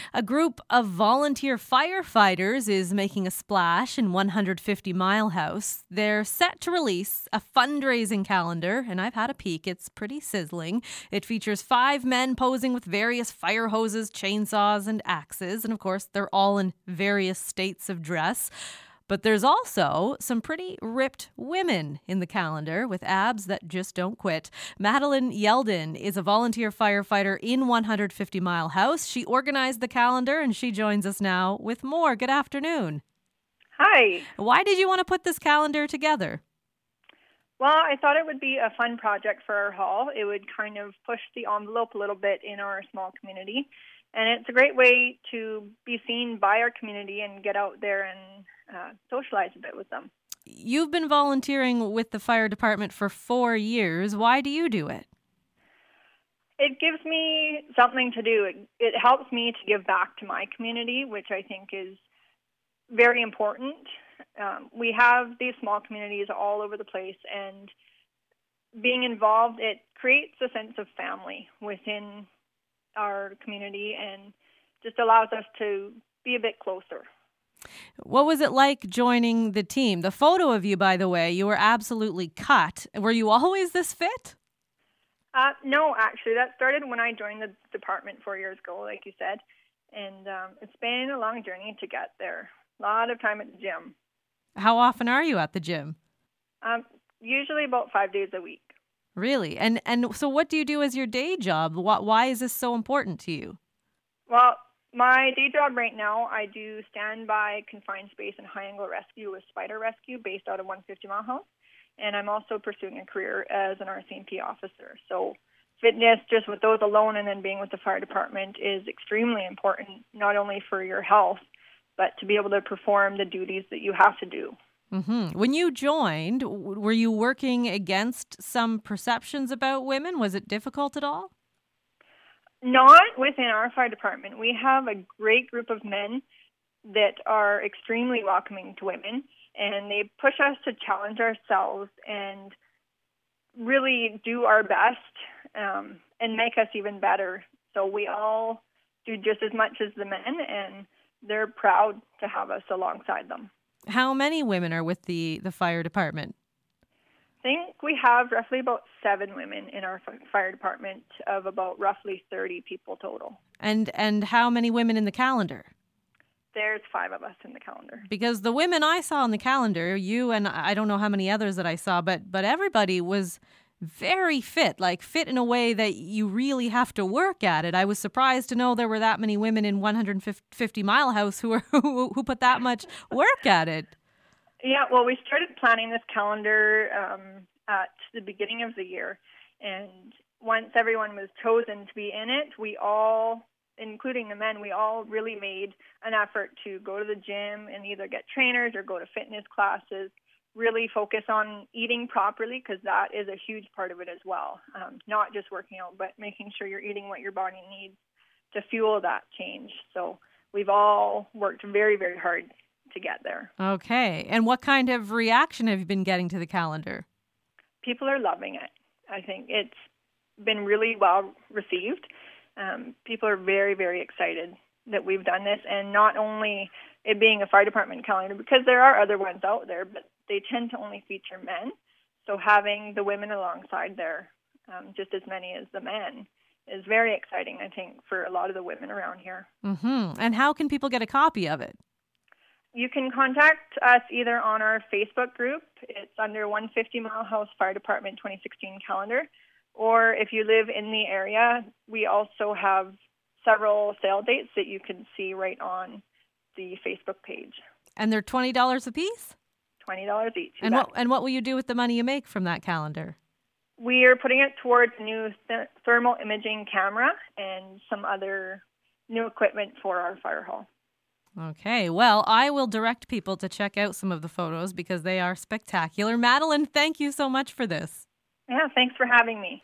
A group of volunteer firefighters is making a splash in 150 Mile House. They're set to release a fundraising calendar, and I've had a peek. It's pretty sizzling. It features 5 men posing with various fire hoses, chainsaws, and axes. And of course, they're all in various states of dress. But there's also some pretty ripped women in the calendar with abs that just don't quit. Madeline Yeldon is a volunteer firefighter in 150 Mile House. She organized the calendar and she joins us now with more. Good afternoon. Hi. Why did you want to put this calendar together? Well, I thought it would be a fun project for our hall. It would kind of push the envelope a little bit in our small community. And it's a great way to be seen by our community and get out there and socialize a bit with them. You've been volunteering with the fire department for 4 years. Why do you do it? It gives me something to do. It helps me to give back to my community, which I think is very important. We have these small communities all over the place, and being involved, it creates a sense of family within our community and just allows us to be a bit closer. What was it like joining the team? The photo of you, by the way, you were absolutely cut. Were you always this fit? No, actually, that started when I joined the department 4 years ago, like you said, and it's been a long journey to get there. A lot of time at the gym. How often are you at the gym? Usually about 5 days a week. Really? And so what do you do as your day job? Why is this so important to you? Well, my day job right now, I do standby confined space and high-angle rescue with Spider Rescue based out of 150 Mile House. And I'm also pursuing a career as an RCMP officer. So fitness, just with those alone and then being with the fire department, is extremely important, not only for your health, but to be able to perform the duties that you have to do. Mm-hmm. When you joined, were you working against some perceptions about women? Was it difficult at all? Not within our fire department. We have a great group of men that are extremely welcoming to women, and they push us to challenge ourselves and really do our best and make us even better. So we all do just as much as the men, and they're proud to have us alongside them. How many women are with the fire department? I think we have roughly about 7 women in our fire department of about roughly 30 people total. And how many women in the calendar? There's 5 of us in the calendar. Because the women I saw on the calendar, you and I don't know how many others that I saw, but everybody was very fit, like fit in a way that you really have to work at it. I was surprised to know there were that many women in 150 Mile House who put that much work at it. Yeah, well, we started planning this calendar at the beginning of the year, and once everyone was chosen to be in it, we all, including the men, we all really made an effort to go to the gym and either get trainers or go to fitness classes, really focus on eating properly, because that is a huge part of it as well. Not just working out, but making sure you're eating what your body needs to fuel that change. So we've all worked very, very hard to get there. Okay. And what kind of reaction have you been getting to the calendar? People are loving it. I think it's been really well received. People are very, very excited that we've done this, and not only it being a fire department calendar, because there are other ones out there, but they tend to only feature men. So having the women alongside there, just as many as the men, is very exciting, I think, for a lot of the women around here. Mm-hmm. And how can people get a copy of it? You can contact us either on our Facebook group. It's under 150 Mile House Fire Department 2016 calendar. Or if you live in the area, we also have several sale dates that you can see right on the Facebook page. And they're $20 a piece? $20 each. And what will you do with the money you make from that calendar? We are putting it towards a new thermal imaging camera and some other new equipment for our fire hall. Okay, well, I will direct people to check out some of the photos because they are spectacular. Madeline, thank you so much for this. Yeah, thanks for having me.